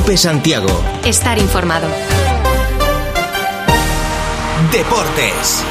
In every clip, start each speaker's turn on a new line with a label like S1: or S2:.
S1: COPE Santiago.
S2: Estar informado.
S1: Deportes.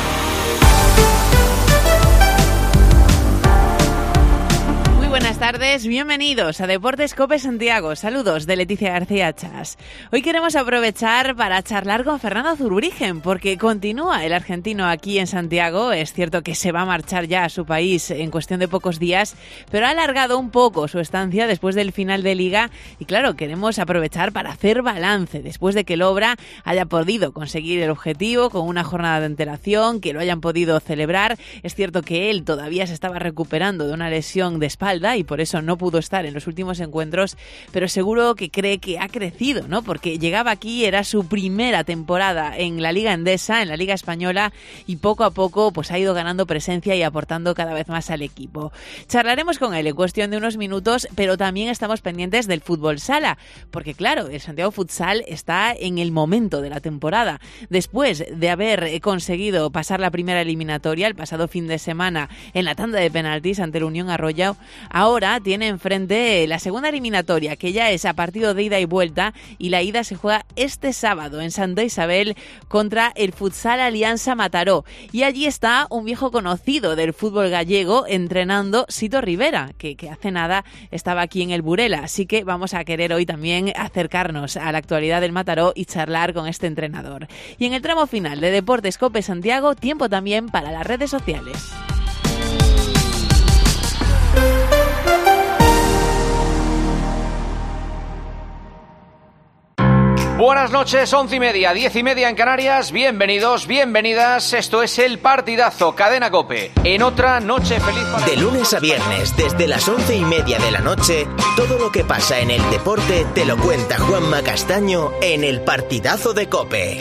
S3: Buenas tardes, bienvenidos a Deportes COPE Santiago. Saludos de Leticia García Chas. Hoy queremos aprovechar para charlar con Fernando Zurbrigen, porque continúa el argentino aquí en Santiago. Es cierto que se va a marchar ya a su país en cuestión de pocos días, pero ha alargado un poco su estancia después del final de Liga y claro, queremos aprovechar para hacer balance después de que el Obra haya podido conseguir el objetivo con una jornada de antelación, que lo hayan podido celebrar. Es cierto que él todavía se estaba recuperando de una lesión de espalda y por eso no pudo estar en los últimos encuentros, pero seguro que cree que ha crecido, ¿no? Porque llegaba aquí, era su primera temporada en la Liga Endesa, en la Liga Española, y poco a poco pues ha ido ganando presencia y aportando cada vez más al equipo. Charlaremos con él en cuestión de unos minutos, pero también estamos pendientes del fútbol sala, porque claro, el Santiago Futsal está en el momento de la temporada. Después de haber conseguido pasar la primera eliminatoria el pasado fin de semana en la tanda de penaltis ante la Unión Arroyo, ahora tiene enfrente la segunda eliminatoria, que ya es a partido de ida y vuelta, y la ida se juega este sábado en Santa Isabel contra el Futsal Alianza Mataró. Y allí está un viejo conocido del fútbol gallego entrenando, Sito Rivera, que hace nada estaba aquí en el Burela. Así que vamos a querer hoy también acercarnos a la actualidad del Mataró y charlar con este entrenador. Y en el tramo final de Deportes COPE Santiago, tiempo también para las redes sociales.
S4: Buenas noches, 11:30, 10:30 en Canarias. Bienvenidos, bienvenidas. Esto es El Partidazo, Cadena COPE. En otra noche feliz para...
S1: De lunes a viernes, desde las 11:30 de la noche, todo lo que pasa en el deporte te lo cuenta Juanma Castaño en El Partidazo de COPE.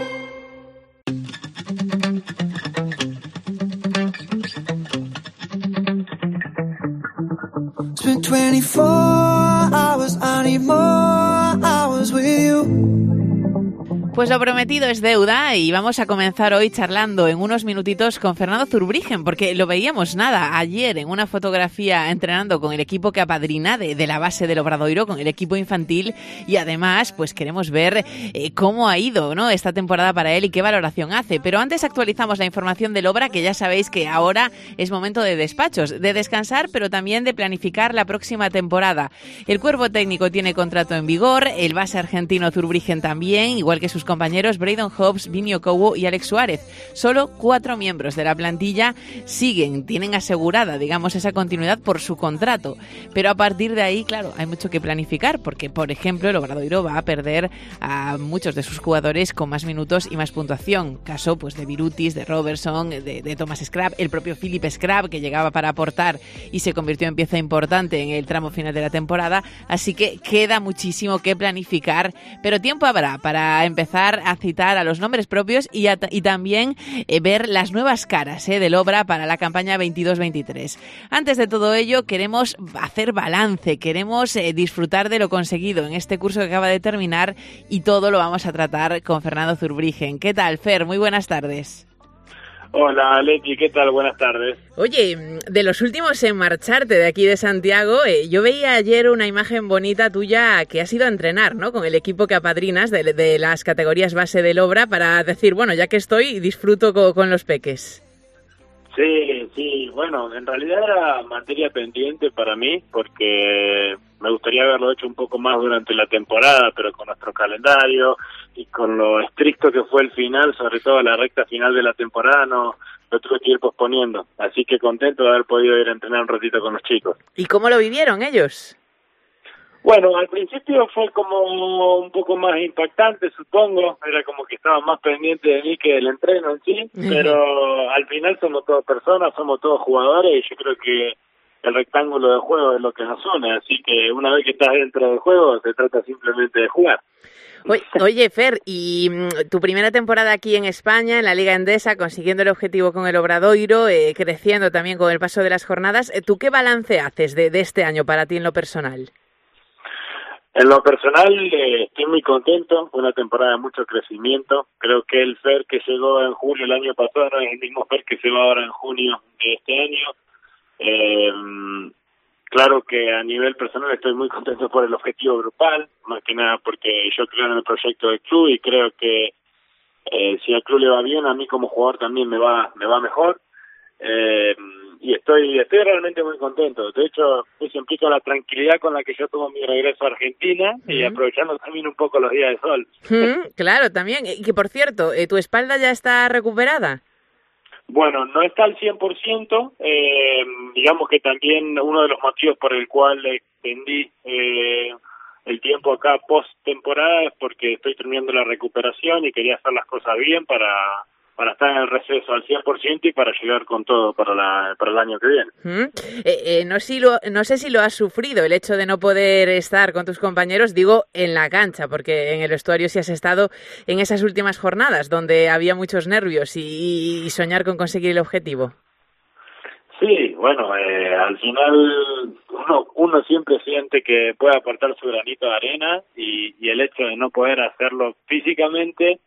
S5: It's been 24 hours, I need more hours with you.
S3: Pues lo prometido es deuda y vamos a comenzar hoy charlando en unos minutitos con Fernando Zurbrigen, porque lo veíamos ayer en una fotografía entrenando con el equipo que apadrina de la base del Obradoiro, con el equipo infantil, y además pues queremos ver cómo ha ido, ¿no?, esta temporada para él y qué valoración hace. Pero antes actualizamos la información del Obra, que ya sabéis que ahora es momento de despachos, de descansar, pero también de planificar la próxima temporada. El cuerpo técnico tiene contrato en vigor, el base argentino Zurbrigen también, igual que sus compañeros Braydon Hobbs, Vinio Cobo y Alex Suárez. Solo 4 miembros de la plantilla tienen asegurada, digamos, esa continuidad por su contrato. Pero a partir de ahí, claro, hay mucho que planificar, porque, por ejemplo, el Obradoiro va a perder a muchos de sus jugadores con más minutos y más puntuación. Caso, pues, de Virutis, de Robertson, de Thomas Scrap, el propio Philip Scrap, que llegaba para aportar y se convirtió en pieza importante en el tramo final de la temporada. Así que queda muchísimo que planificar, pero tiempo habrá para empezar a citar a los nombres propios y también ver las nuevas caras del Obra para la campaña 22-23. Antes de todo ello, queremos hacer balance, queremos disfrutar de lo conseguido en este curso que acaba de terminar, y todo lo vamos a tratar con Fernando Zurbrigen. ¿Qué tal, Fer? Muy buenas tardes.
S6: Hola, Leti, ¿qué tal? Buenas tardes.
S3: Oye, de los últimos en marcharte de aquí de Santiago, yo veía ayer una imagen bonita tuya que has ido a entrenar, ¿no?, con el equipo que apadrinas de las categorías base del Obra, para decir, bueno, ya que estoy, disfruto con los peques.
S6: Sí, bueno, en realidad era materia pendiente para mí, porque me gustaría haberlo hecho un poco más durante la temporada, pero con nuestro calendario y con lo estricto que fue el final, sobre todo la recta final de la temporada, no lo tuve que ir posponiendo. Así que contento de haber podido ir a entrenar un ratito con los chicos.
S3: ¿Y cómo lo vivieron ellos?
S6: Bueno, al principio fue como un poco más impactante, supongo. Era como que estaban más pendientes de mí que del entreno en sí, pero al final somos todos personas, somos todos jugadores, y yo creo que el rectángulo de juego es lo que nos une. Así que una vez que estás dentro del juego, se trata simplemente de jugar.
S3: Oye, Fer, y tu primera temporada aquí en España, en la Liga Endesa, consiguiendo el objetivo con el Obradoiro, creciendo también con el paso de las jornadas, ¿tú qué balance haces de este año para ti en lo personal?
S6: En lo personal, estoy muy contento. Fue una temporada de mucho crecimiento. Creo que el Fer que llegó en julio el año pasado no es el mismo Fer que llegó ahora en junio de este año. claro que a nivel personal estoy muy contento por el objetivo grupal, más que nada porque yo creo en el proyecto del club y creo que si al club le va bien, a mí como jugador también me va mejor. Y estoy realmente muy contento. De hecho, eso implica la tranquilidad con la que yo tomo mi regreso a Argentina y aprovechando también un poco los días de sol.
S3: Claro, también. Y que, por cierto, ¿tu espalda ya está recuperada?
S6: Bueno, no está al 100%. Digamos que también uno de los motivos por el cual extendí el tiempo acá post-temporada es porque estoy terminando la recuperación y quería hacer las cosas bien para estar en el receso al 100% y para llegar con todo para el año que viene.
S3: No sé si lo has sufrido, el hecho de no poder estar con tus compañeros, digo, en la cancha, porque en el vestuario sí has estado en esas últimas jornadas donde había muchos nervios y soñar con conseguir el objetivo.
S6: Sí, bueno, al final uno siempre siente que puede aportar su granito de arena y el hecho de no poder hacerlo físicamente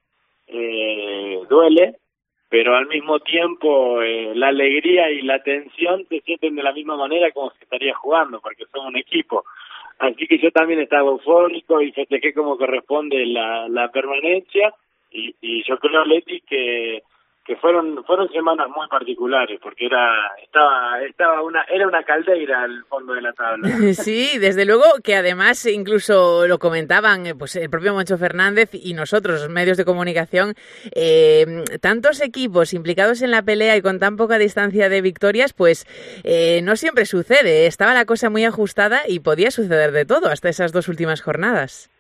S6: duele, pero al mismo tiempo la alegría y la tensión se sienten de la misma manera como si estaría jugando, porque somos un equipo. Así que yo también estaba eufórico y festejé como corresponde la permanencia y yo creo, Leti, que fueron semanas muy particulares porque era una caldeira al fondo de la tabla.
S3: Sí, desde luego, que además incluso lo comentaban pues el propio Moncho Fernández y nosotros, los medios de comunicación, tantos equipos implicados en la pelea y con tan poca distancia de victorias, pues no siempre sucede. Estaba la cosa muy ajustada y podía suceder de todo hasta esas 2 últimas jornadas.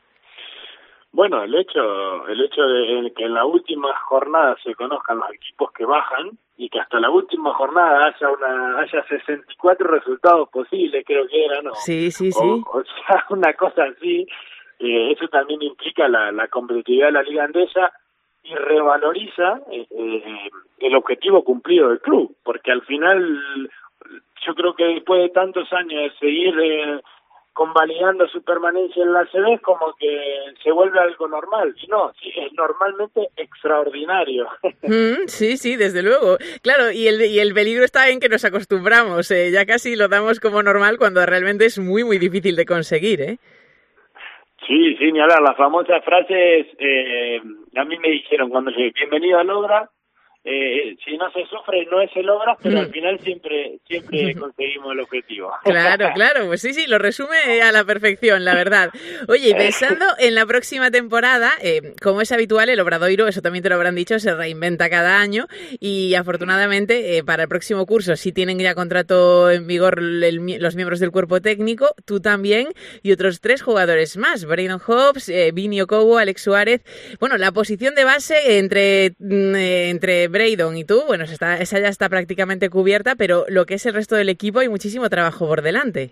S6: Bueno, el hecho de que en la última jornada se conozcan los equipos que bajan y que hasta la última jornada haya 64 resultados posibles, creo que era, ¿no?
S3: Sí.
S6: O sea, una cosa así, eso también implica la competitividad de la Liga Andesa y revaloriza el objetivo cumplido del club, porque al final yo creo que después de tantos años de seguir convalidando su permanencia en la ACB, como que se vuelve algo normal. Y no, sí, es normalmente extraordinario.
S3: Sí, desde luego. Claro, y el peligro está en que nos acostumbramos. Ya casi lo damos como normal cuando realmente es muy, muy difícil de conseguir, ¿eh?
S6: Sí, ni hablar. Las famosas frases, a mí me dijeron cuando llegué, bienvenido a Logra. Si no se sufre no se logra, pero al final siempre conseguimos el objetivo.
S3: Claro, pues sí, lo resume a la perfección, la verdad. Oye, y pensando en la próxima temporada, como es habitual, el Obradoiro, eso también te lo habrán dicho, se reinventa cada año y afortunadamente para el próximo curso sí tienen ya contrato en vigor los miembros del cuerpo técnico, tú también y otros 3 jugadores más, Braydon Hobbs, Vini Okowo, Alex Suárez. Bueno, la posición de base entre Braydon y tú, bueno, esa ya está prácticamente cubierta, pero lo que es el resto del equipo hay muchísimo trabajo por delante.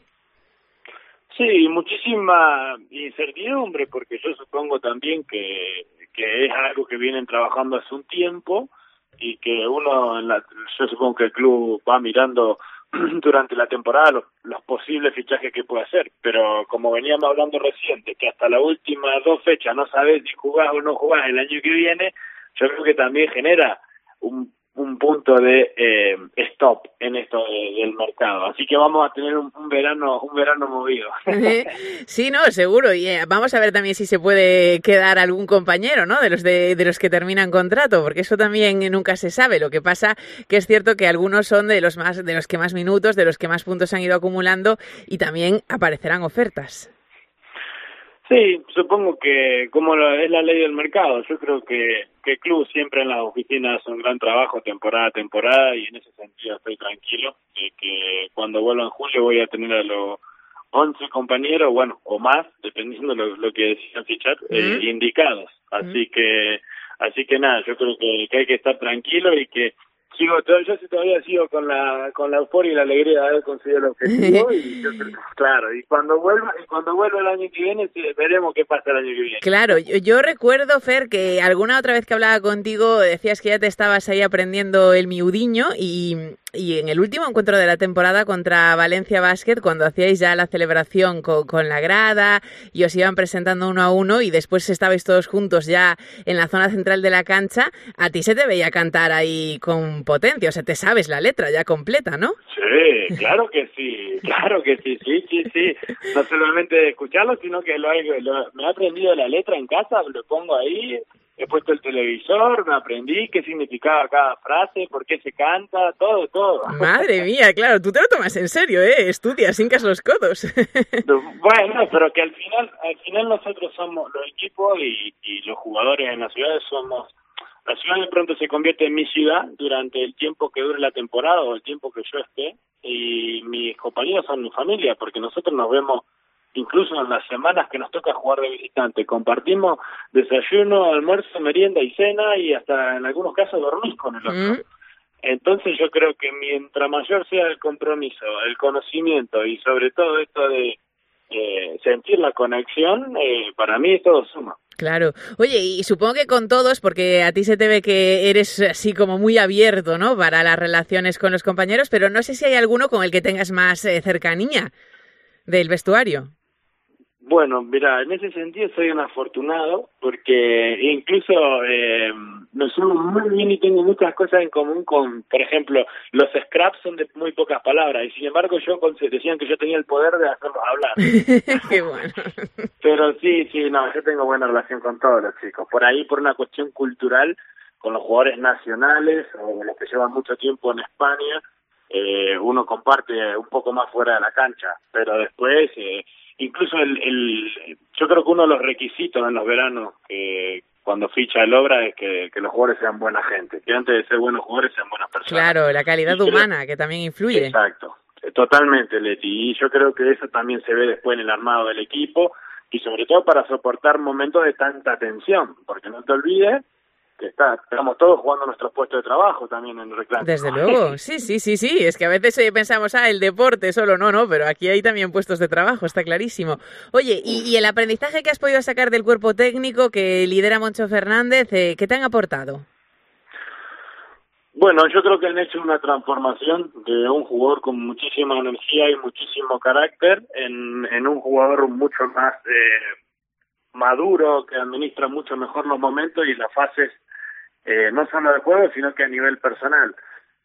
S6: Sí, muchísima incertidumbre, porque yo supongo también que es algo que vienen trabajando hace un tiempo y que yo supongo que el club va mirando durante la temporada los posibles fichajes que puede hacer, pero como veníamos hablando reciente, que hasta las últimas 2 fechas no sabes si jugás o no jugás el año que viene, yo creo que también genera un punto de stop en esto del mercado, así que vamos a tener un verano movido.
S3: Sí, no, seguro, y vamos a ver también si se puede quedar algún compañero, ¿no? De los que terminan contrato, porque eso también nunca se sabe. Lo que pasa que es cierto que algunos son de los que más minutos, de los que más puntos han ido acumulando y también aparecerán ofertas.
S6: Sí, supongo que como es la ley del mercado, yo creo que el club siempre en las oficinas hace un gran trabajo temporada a temporada y en ese sentido estoy tranquilo de que cuando vuelva en julio voy a tener a los 11 compañeros, bueno, o más, dependiendo lo que decidan fichar, indicados. Así que nada, yo creo que hay que estar tranquilo y que yo todavía sigo con la euforia y la alegría de haber conseguido el objetivo y yo creo, claro, y cuando vuelva el año que viene veremos qué pasa el año que viene.
S3: Claro, yo recuerdo, Fer, que alguna otra vez que hablaba contigo decías que ya te estabas ahí aprendiendo el miudiño y y en el último encuentro de la temporada contra Valencia Basket, cuando hacíais ya la celebración con la grada y os iban presentando uno a uno y después estabais todos juntos ya en la zona central de la cancha, a ti se te veía cantar ahí con potencia, o sea, te sabes la letra ya completa, ¿no?
S6: Sí, claro que sí, sí. No solamente escucharlo, sino que me he aprendido la letra en casa, lo pongo ahí, he puesto el televisor, me aprendí qué significaba cada frase, por qué se canta, todo.
S3: Madre mía, claro, tú te lo tomas en serio, estudias, hincas los codos.
S6: Bueno, pero que al final nosotros somos los equipos y los jugadores en las ciudades somos. La ciudad de pronto se convierte en mi ciudad durante el tiempo que dure la temporada o el tiempo que yo esté, y mis compañeros son mi familia, porque nosotros nos vemos incluso en las semanas que nos toca jugar de visitante. Compartimos desayuno, almuerzo, merienda y cena, y hasta en algunos casos dormís con el otro. Entonces yo creo que mientras mayor sea el compromiso, el conocimiento y sobre todo esto de sentir la conexión, para mí todo suma.
S3: Claro. Oye, y supongo que con todos, porque a ti se te ve que eres así como muy abierto, ¿no?, para las relaciones con los compañeros, pero no sé si hay alguno con el que tengas más cercanía del vestuario.
S6: Bueno, mira, en ese sentido soy un afortunado, porque incluso nos llevo muy bien y tengo muchas cosas en común con, por ejemplo, los scraps son de muy pocas palabras, y sin embargo decían que yo tenía el poder de hacerlos hablar.
S3: Qué bueno.
S6: Pero sí, no, yo tengo buena relación con todos los chicos. Por ahí, por una cuestión cultural, con los jugadores nacionales o los que llevan mucho tiempo en España, uno comparte un poco más fuera de la cancha, pero después... incluso yo creo que uno de los requisitos en los veranos cuando ficha el Obra es que los jugadores sean buena gente, que antes de ser buenos jugadores sean buenas personas.
S3: Claro, la calidad humana, que también influye.
S6: Exacto, totalmente, Leti, y yo creo que eso también se ve después en el armado del equipo, y sobre todo para soportar momentos de tanta tensión, porque no te olvides que estamos todos jugando nuestros puestos de trabajo también en el reclamo.
S3: Desde luego, sí, es que a veces pensamos, el deporte solo, no, pero aquí hay también puestos de trabajo, está clarísimo. Oye, y el aprendizaje que has podido sacar del cuerpo técnico que lidera Moncho Fernández, ¿qué te han aportado?
S6: Bueno, yo creo que han hecho una transformación de un jugador con muchísima energía y muchísimo carácter en un jugador mucho más maduro, que administra mucho mejor los momentos y las fases, no solo de juego, sino que a nivel personal.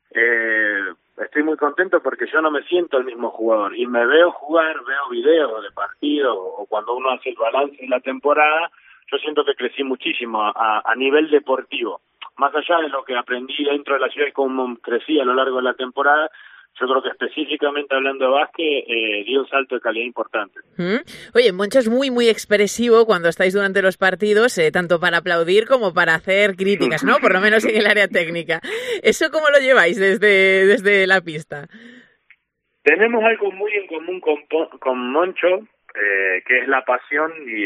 S6: Estoy muy contento porque yo no me siento el mismo jugador y me veo jugar, veo videos de partidos o cuando uno hace el balance de la temporada, yo siento que crecí muchísimo a nivel deportivo. Más allá de lo que aprendí dentro de la ciudad y cómo crecí a lo largo de la temporada, yo creo que específicamente hablando de básquet, dio un salto de calidad importante.
S3: Oye, Moncho es muy, muy expresivo cuando estáis durante los partidos, tanto para aplaudir como para hacer críticas, ¿no? Por lo menos en el área técnica. ¿Eso cómo lo lleváis desde la pista?
S6: Tenemos algo muy en común con Moncho, que es la pasión y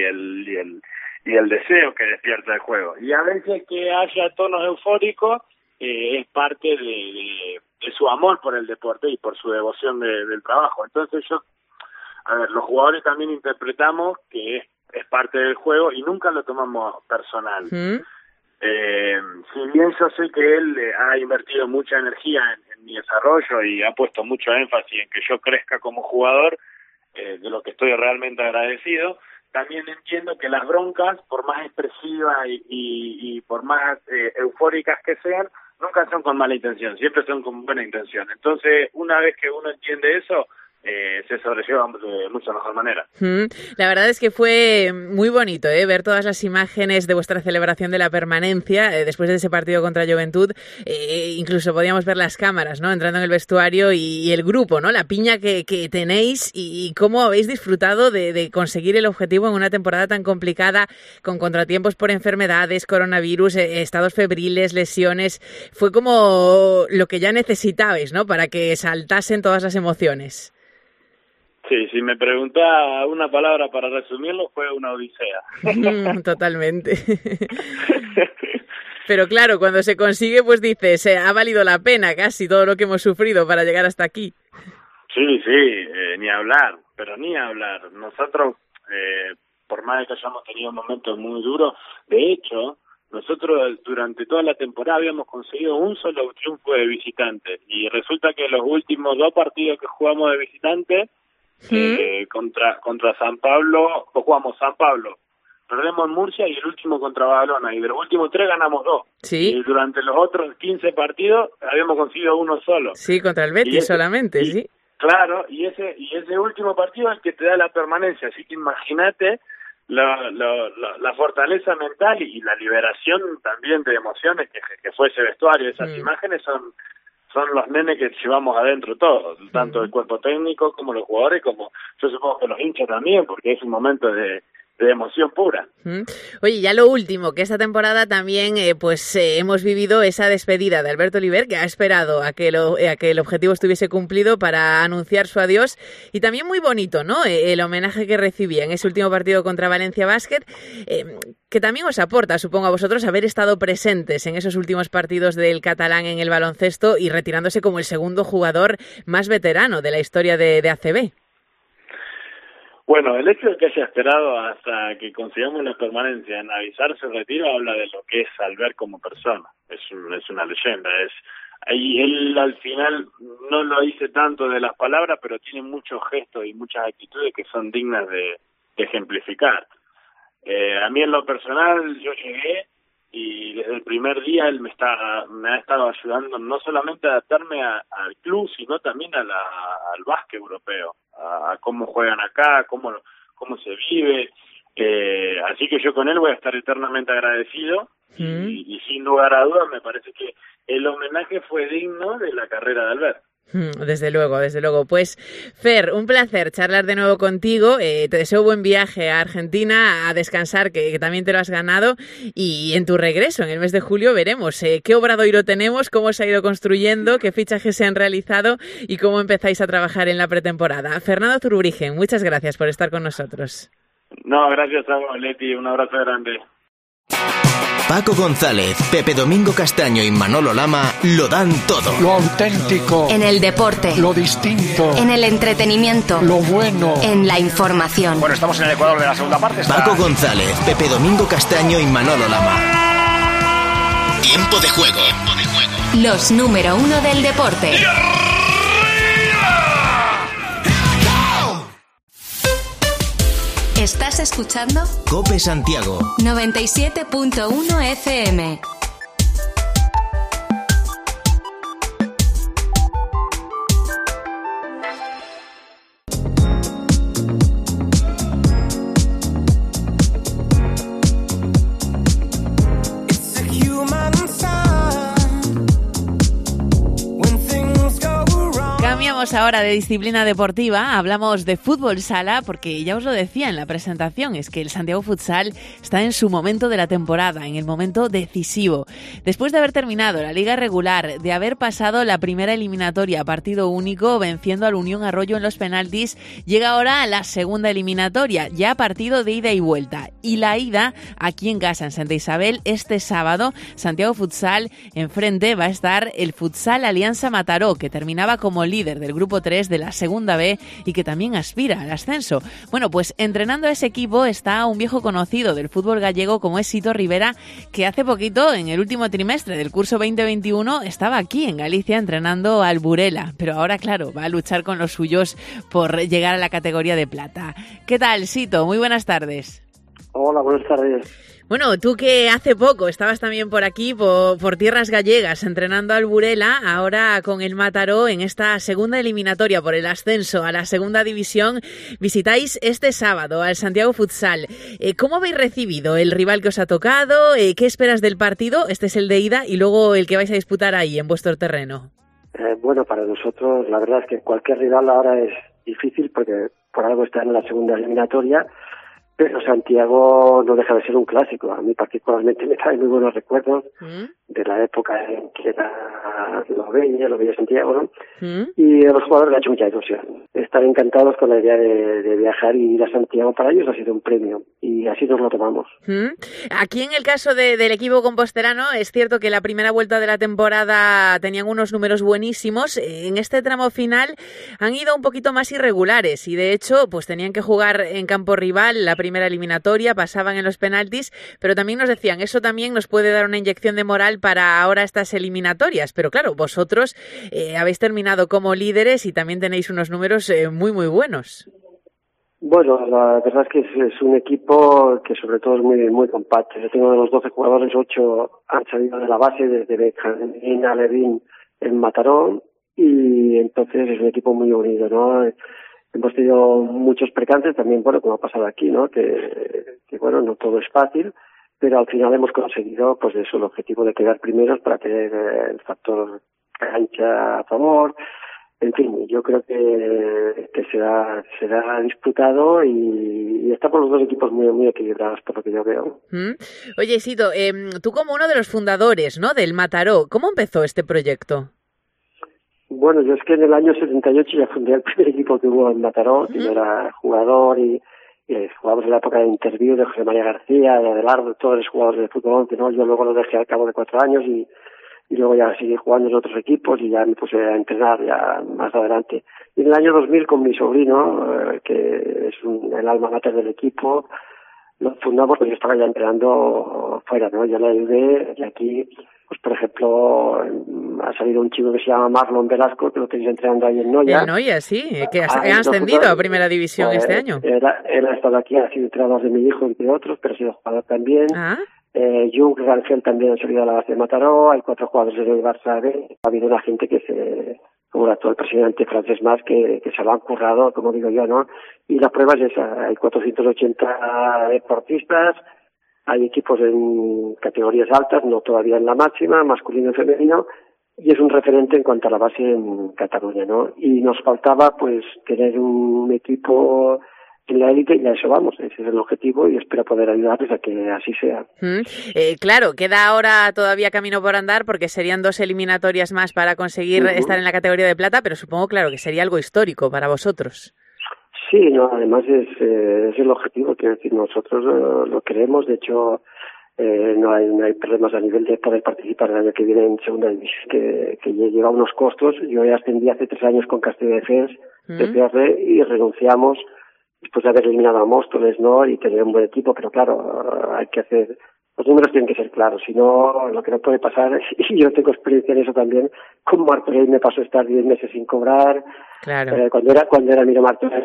S6: el deseo que despierta el juego. Y a veces que haya tonos eufóricos, es parte de su amor por el deporte y por su devoción del trabajo. Entonces los jugadores también interpretamos que es parte del juego y nunca lo tomamos personal. Si bien yo sé que él ha invertido mucha energía en mi desarrollo y ha puesto mucho énfasis en que yo crezca como jugador, de lo que estoy realmente agradecido, también entiendo que las broncas, por más expresivas y por más eufóricas que sean, nunca son con mala intención, siempre son con buena intención. Entonces, una vez que uno entiende eso, se sobrelleva de mucha mejor manera.
S3: La verdad es que fue muy bonito ver todas las imágenes de vuestra celebración de la permanencia después de ese partido contra Juventud. Incluso podíamos ver las cámaras, ¿no?, entrando en el vestuario y el grupo, ¿no?, la piña que tenéis y cómo habéis disfrutado de conseguir el objetivo en una temporada tan complicada, con contratiempos por enfermedades, coronavirus, estados febriles, lesiones. Fue como lo que ya necesitabais, ¿no?, para que saltasen todas las emociones.
S6: Sí, si me pregunta una palabra para resumirlo, fue una odisea.
S3: Totalmente. Pero claro, cuando se consigue, pues dices, ha valido la pena casi todo lo que hemos sufrido para llegar hasta aquí.
S6: Sí, ni hablar, pero ni hablar. Nosotros, por más de que hayamos tenido momentos muy duros, de hecho, Nosotros durante toda la temporada habíamos conseguido un solo triunfo de visitante y resulta que los últimos 2 partidos que jugamos de visitante contra San Pablo, jugamos San Pablo, perdemos en Murcia y el último contra Badalona, y de los últimos 3 ganamos 2.
S3: Sí.
S6: Y durante los otros 15 partidos habíamos conseguido uno solo.
S3: Sí, contra el Betis solamente, sí.
S6: Claro, y ese último partido es el que te da la permanencia, así que imagínate la fortaleza mental y la liberación también de emociones que fue ese vestuario. Esas imágenes son los nenes que llevamos adentro todos, tanto el cuerpo técnico como los jugadores, como yo supongo que los hinchas también, porque es un momento de emoción pura.
S3: Oye, ya lo último, que esta temporada también hemos vivido esa despedida de Alberto Oliver, que ha esperado a que el objetivo estuviese cumplido para anunciar su adiós, y también muy bonito, ¿no? El homenaje que recibía en ese último partido contra Valencia Basket, que también os aporta, supongo, a vosotros haber estado presentes en esos últimos partidos del catalán en el baloncesto y retirándose como el segundo jugador más veterano de la historia de ACB.
S6: Bueno, el hecho de que haya esperado hasta que consigamos la permanencia en avisar su retiro habla de lo que es Albert como persona. Es una leyenda. Ahí él al final no lo dice tanto de las palabras, pero tiene muchos gestos y muchas actitudes que son dignas de ejemplificar. A mí en lo personal yo llegué y desde el primer día él me ha estado ayudando no solamente a adaptarme al club, sino también al básquet europeo, a cómo juegan acá, cómo se vive, así que yo con él voy a estar eternamente agradecido y sin lugar a dudas me parece que el homenaje fue digno de la carrera de Albert.
S3: Desde luego. Pues, Fer, un placer charlar de nuevo contigo. Te deseo buen viaje a Argentina, a descansar, que también te lo has ganado. Y en tu regreso, en el mes de julio, veremos qué obradoiro tenemos, cómo se ha ido construyendo, qué fichajes se han realizado y cómo empezáis a trabajar en la pretemporada. Fernando Zurbrigen, muchas gracias por estar con nosotros.
S6: No, gracias a vos, Leti. Un abrazo grande.
S1: Paco González, Pepe Domingo Castaño y Manolo Lama lo dan todo.
S2: Lo auténtico.
S7: En el deporte.
S2: Lo distinto.
S7: En el entretenimiento.
S2: Lo bueno.
S7: En la información.
S4: Bueno, estamos en el Ecuador de la segunda parte.
S1: Paco González, Pepe Domingo Castaño y Manolo Lama. Tiempo de juego.
S7: Los número 1 del deporte. ¿Estás escuchando?
S1: COPE Santiago
S7: 97.1 FM.
S3: Cambiamos ahora de disciplina deportiva, hablamos de fútbol sala, porque ya os lo decía en la presentación, es que el Santiago Futsal está en su momento de la temporada, en el momento decisivo. Después de haber terminado la liga regular, de haber pasado la primera eliminatoria a partido único, venciendo al Unión Arroyo en los penaltis, llega ahora a la segunda eliminatoria, ya partido de ida y vuelta. Y la ida, aquí en casa, en Santa Isabel, este sábado, Santiago Futsal, enfrente va a estar el Futsal Alianza Mataró, que terminaba como líder del grupo 3 de la segunda B y que también aspira al ascenso. Bueno, pues entrenando a ese equipo está un viejo conocido del fútbol gallego como es Sito Rivera, que hace poquito, en el último trimestre del curso 2021, estaba aquí en Galicia entrenando al Burela, pero ahora, claro, va a luchar con los suyos por llegar a la categoría de plata. ¿Qué tal, Sito? Muy buenas tardes.
S8: Hola, buenas tardes.
S3: Bueno, tú que hace poco estabas también por aquí, por tierras gallegas, entrenando al Burela, ahora con el Mataró en esta segunda eliminatoria por el ascenso a la segunda división, visitáis este sábado al Santiago Futsal. ¿Cómo habéis recibido el rival que os ha tocado? ¿Qué esperas del partido? Este es el de ida y luego el que vais a disputar ahí, en vuestro terreno.
S8: Bueno, para nosotros la verdad es que cualquier rival ahora es difícil porque por algo está en la segunda eliminatoria. Pero Santiago no deja de ser un clásico. A mí particularmente me trae muy buenos recuerdos de la época en que era Lobeña Santiago, ¿no? Y a los jugadores les ha hecho mucha ilusión. Están encantados con la idea de viajar y ir a Santiago. Para ellos ha sido un premio y así nos lo tomamos.
S3: Aquí en el caso del equipo composterano es cierto que la primera vuelta de la temporada tenían unos números buenísimos. En este tramo final han ido un poquito más irregulares y de hecho pues tenían que jugar en campo rival la primera eliminatoria, pasaban en los penaltis, pero también nos decían, eso también nos puede dar una inyección de moral para ahora estas eliminatorias, pero claro, vosotros habéis terminado como líderes y también tenéis unos números muy muy buenos.
S8: Bueno, la verdad es que es un equipo que sobre todo es muy muy compacto. Yo tengo de los 12 jugadores, 8 han salido de la base desde Benjamín a Levín en Mataró y entonces es un equipo muy unido, ¿no? Hemos tenido muchos percances también, bueno, como ha pasado aquí, ¿no? Que bueno, no todo es fácil, pero al final hemos conseguido, pues eso, el objetivo de quedar primeros para tener el factor cancha a favor. En fin, yo creo que será disputado y estamos los dos equipos muy muy equilibrados por lo que yo veo.
S3: Oye, Sito, tú como uno de los fundadores, ¿no?, del Mataró, ¿cómo empezó este proyecto?
S8: Bueno, yo es que en el año 78 ya fundé el primer equipo que hubo en Mataró. Yo era jugador y jugábamos en la época de Interview de José María García, de Adelardo, todos los jugadores de fútbol, ¿no? Yo luego lo dejé al cabo de 4 años y luego ya seguí jugando en otros equipos y ya me puse a entrenar ya más adelante. Y en el año 2000 con mi sobrino, que es el alma mater del equipo, lo fundamos, pues yo estaba ya entrenando fuera, ¿no? Yo le ayudé y aquí, pues por ejemplo, ha salido un chico que se llama Marlon Velasco, que lo tenéis entrenando ahí en Noya.
S3: En Noya, sí, que ha ascendido a Primera División
S8: pues,
S3: este año.
S8: Él ha estado aquí, ha sido entrenador de mi hijo y de otros, pero ha sido jugador también. Jung Rangel también ha salido a la base de Mataró. Hay 4 jugadores del Barça B. Ha habido una gente como el actual presidente Francesc Mas, que se lo han currado, como digo yo, ¿no? Y la prueba es esa. Hay 480 deportistas, hay equipos en categorías altas, no todavía en la máxima, masculino y femenino, y es un referente en cuanto a la base en Cataluña, ¿no? Y nos faltaba, pues, tener un equipo en la élite y a eso vamos, ese es el objetivo y espero poder ayudarles a que así sea.
S3: Claro, queda ahora todavía camino por andar porque serían 2 eliminatorias más para conseguir estar en la categoría de plata, pero supongo, claro, que sería algo histórico para vosotros.
S8: Sí, no, además es el objetivo, quiero decir, nosotros lo queremos, de hecho no hay problemas a nivel de poder participar el año que viene en segunda división, que lleva unos costos. Yo ya ascendí hace 3 años con Castilla Defensa de PR y renunciamos después de haber eliminado a Móstoles, ¿no? Y tener un buen equipo, pero claro, hay que hacer, los números tienen que ser claros, si no, lo que no puede pasar, y yo tengo experiencia en eso también, con Martorell me pasó estar 10 meses sin cobrar,
S3: claro.
S8: Cuando era Miro Martorell,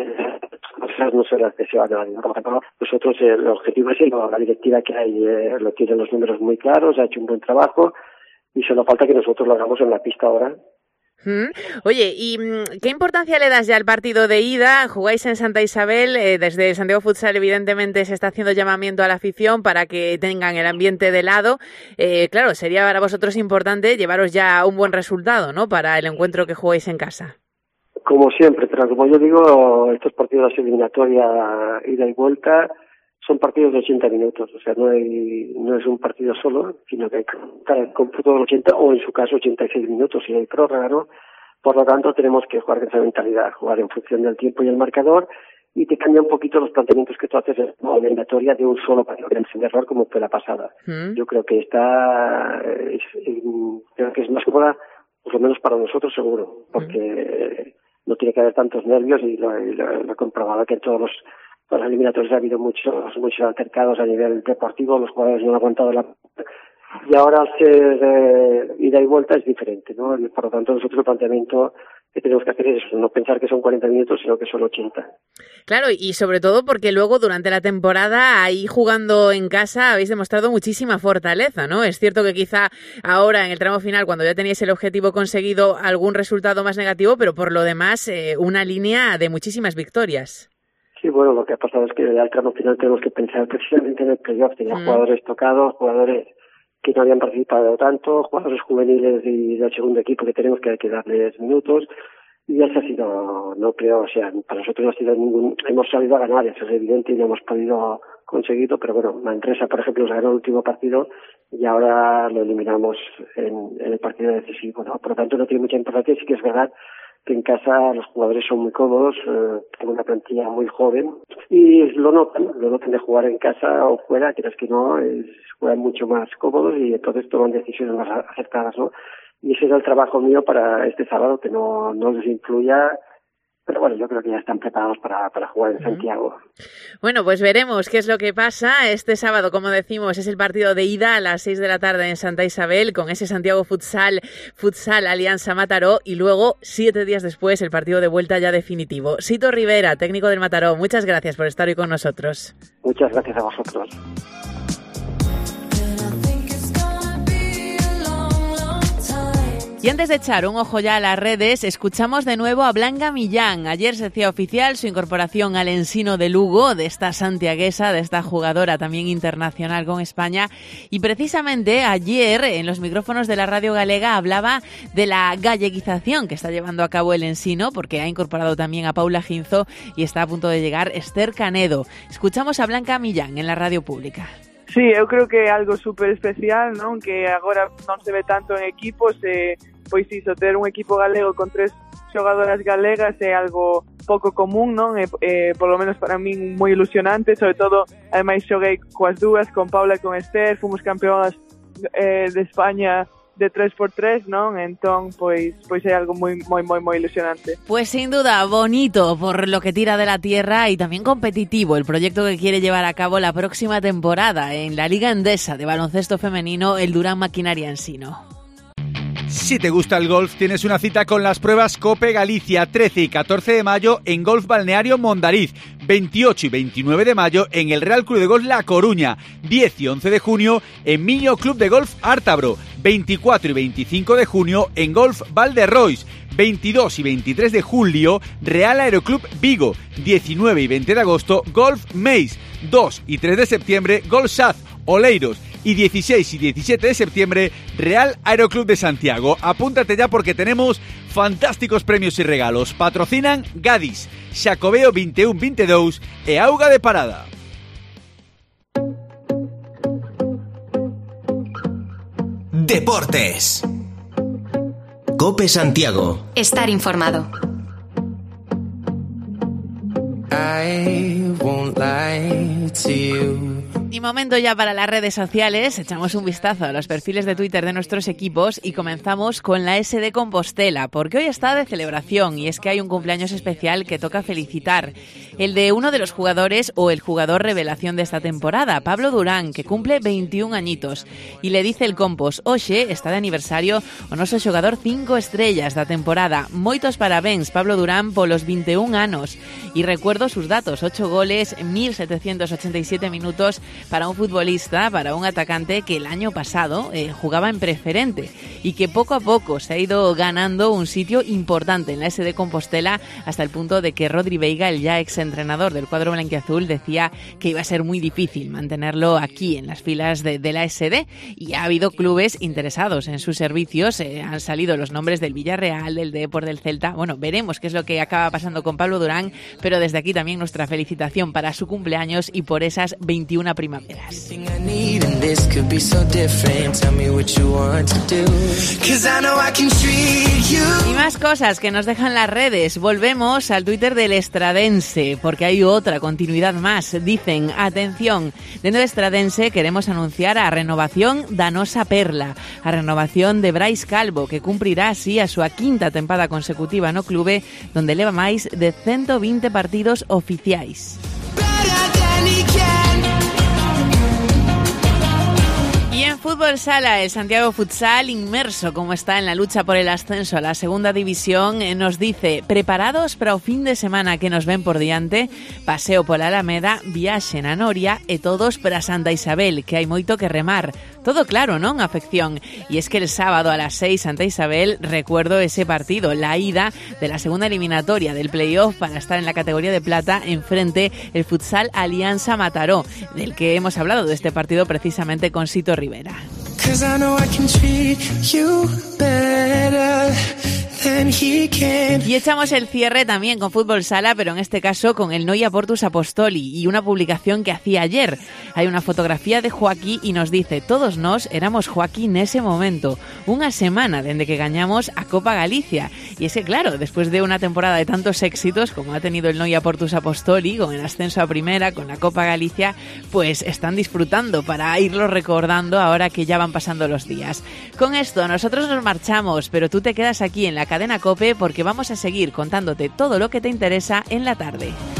S8: no se las deseo a nadie, ¿no? Por ejemplo, nosotros el objetivo es la directiva que hay, lo tiene los números muy claros, ha hecho un buen trabajo, y solo falta que nosotros lo hagamos en la pista ahora.
S3: Oye, ¿y qué importancia le das ya al partido de ida? Jugáis en Santa Isabel, desde Santiago Futsal evidentemente se está haciendo llamamiento a la afición para que tengan el ambiente de lado. Claro, sería para vosotros importante llevaros ya un buen resultado, ¿no?, para el encuentro que jugáis en casa.
S8: Como siempre, pero como yo digo, estos partidos de eliminatoria ida y vuelta son partidos de 80 minutos, o sea, no es un partido solo, sino que hay que estar en cómputo de 80 o en su caso 86 minutos si hay prórroga, ¿no? Por lo tanto, tenemos que jugar con esa mentalidad, jugar en función del tiempo y el marcador, y te cambia un poquito los planteamientos que tú haces en la eliminatoria de un solo partido, sin error como fue la pasada. Yo creo que creo que es más cómoda, por lo menos para nosotros seguro, porque no tiene que haber tantos nervios y lo he comprobado que en todos los eliminatorios ha habido muchos altercados a nivel deportivo, los jugadores no han aguantado y ahora al ser ida y vuelta es diferente, ¿no? Y por lo tanto nosotros el planteamiento que tenemos que hacer es eso, no pensar que son 40 minutos sino que son 80.
S3: Claro, y sobre todo porque luego durante la temporada ahí jugando en casa habéis demostrado muchísima fortaleza, ¿no? Es cierto que quizá ahora en el tramo final, cuando ya teníais el objetivo conseguido, algún resultado más negativo, pero por lo demás una línea de muchísimas victorias.
S8: Sí, bueno, lo que ha pasado es que al tramo final tenemos que pensar precisamente en el playoff. Tenía jugadores tocados, jugadores que no habían participado tanto, jugadores juveniles y del segundo equipo que tenemos que darles minutos. Y ese ha sido, no creo, o sea, para nosotros no ha sido hemos salido a ganar, eso es evidente y no hemos podido conseguirlo, pero bueno, Manresa, por ejemplo, nos ganó el último partido y ahora lo eliminamos en el partido decisivo, ¿no? Por lo tanto, no tiene mucha importancia. Sí que es verdad que en casa los jugadores son muy cómodos, tengo una plantilla muy joven y lo notan de jugar en casa o fuera, quieras que no, juegan mucho más cómodos y entonces toman decisiones más acertadas, ¿no? Y ese es el trabajo mío para este sábado, que no les influya. Pero bueno, yo creo que ya están preparados para jugar en Santiago.
S3: Bueno, pues veremos qué es lo que pasa. Este sábado, como decimos, es el partido de ida a las 6 de la tarde en Santa Isabel, con ese Santiago Futsal Alianza Mataró, y luego, 7 días después, el partido de vuelta ya definitivo. Sito Rivera, técnico del Mataró, muchas gracias por estar hoy con nosotros.
S8: Muchas gracias a vosotros.
S3: Y antes de echar un ojo ya a las redes, escuchamos de nuevo a Blanca Millán. Ayer se hacía oficial su incorporación al Ensino de Lugo, de esta santiaguesa, de esta jugadora también internacional con España. Y precisamente ayer, en los micrófonos de la Radio Galega, hablaba de la galleguización que está llevando a cabo el Ensino, porque ha incorporado también a Paula Ginzo y está a punto de llegar Esther Canedo. Escuchamos a Blanca Millán en la radio pública.
S9: Sí, eu creo que é algo super especial, non? Que agora non se ve tanto en equipos, pois iso, ter un equipo galego con 3 xogadoras galegas é algo pouco común, non? Polo menos para min moi ilusionante, sobre todo, ademais xoguei coas dúas, con Paula e con Esther, fomos campeonas de España de 3x3, non? Entón, pois é algo moi ilusionante.
S3: Pues sin duda, bonito por lo que tira de la tierra y también competitivo el proyecto que quiere llevar a cabo la próxima temporada en la Liga Endesa de baloncesto femenino, el Durán Maquinaria Ensino.
S10: Si te gusta el golf, tienes una cita con las pruebas Cope Galicia 13 y 14 de mayo en Golf Balneario Mondariz, 28 y 29 de mayo en el Real Club de Golf La Coruña, 10 y 11 de junio en Miño Club de Golf Ártabro, 24 y 25 de junio en Golf Valderrois, 22 y 23 de julio Real Aeroclub Vigo, 19 y 20 de agosto Golf Meis, 2 y 3 de septiembre Golf Saz Oleiros y 16 y 17 de septiembre Real Aeroclub de Santiago. Apúntate ya porque tenemos fantásticos premios y regalos. Patrocinan Gadis, Xacobeo 21-22 e Auga de Parada.
S1: Deportes. COPE Santiago.
S7: Estar informado.
S5: I won't lie to you.
S3: Y momento ya para las redes sociales. Echamos un vistazo a los perfiles de Twitter de nuestros equipos y comenzamos con la SD Compostela, porque hoy está de celebración y es que hay un cumpleaños especial que toca felicitar. El de uno de los jugadores o el jugador revelación de esta temporada, Pablo Durán, que cumple 21 añitos. Y le dice el Compos, hoxe está de aniversario o noso xogador 5 estrellas da temporada. Moitos parabéns, Pablo Durán, polos 21 anos. Y recuerdo sus datos, 8 goles, 1.787 minutos para un futbolista, para un atacante que el año pasado jugaba en preferente y que poco a poco se ha ido ganando un sitio importante en la SD Compostela, hasta el punto de que Rodri Veiga, el ya exentrenador del cuadro blanquiazul, decía que iba a ser muy difícil mantenerlo aquí en las filas de la SD, y ha habido clubes interesados en sus servicios. Han salido los nombres del Villarreal, del Depor, del Celta. Bueno, veremos qué es lo que acaba pasando con Pablo Durán, pero desde aquí también nuestra felicitación para su cumpleaños y por esas 21 primaveras. Y más cosas que nos dejan las redes. Volvemos al Twitter del Estradense, porque hay otra continuidad más. Dicen, atención, dentro de Estradense queremos anunciar a renovación da nosa perla, a renovación de Brais Calvo, que cumprirá así a súa quinta tempada consecutiva no clube, donde leva máis de 120 partidos oficiais. Y en fútbol sala, el Santiago Futsal, inmerso como está en la lucha por el ascenso a la segunda división, nos dice, preparados para o fin de semana que nos ven por diante, paseo pola Alameda, viaxen a Noria e todos para Santa Isabel, que hai moito que remar. Todo claro, non, afección? Y es que el sábado a las 6, Santa Isabel, recuerdo ese partido, la ida de la segunda eliminatoria del playoff para estar en la categoría de plata, enfrente el Futsal Alianza Mataró, del que hemos hablado de este partido precisamente con Sito Rivera.
S5: better than he can.
S3: Y echamos el cierre también con fútbol sala, pero en este caso con el Noia Portus Apostoli y una publicación que hacía ayer. Hay una fotografía de Joaquín y nos dice: todos nós éramos Joaquín nese momento, unha semana dende que gañamos a Copa Galicia. Y es que claro, después de una temporada de tantos éxitos como ha tenido el Noia Portus Apostoli, con el ascenso a primera, con la Copa Galicia, pues están disfrutando para irlo recordando ahora que ya van pasando los días. Con esto nosotros nos marchamos, pero tú te quedas aquí en la cadena COPE porque vamos a seguir contándote todo lo que te interesa en la tarde.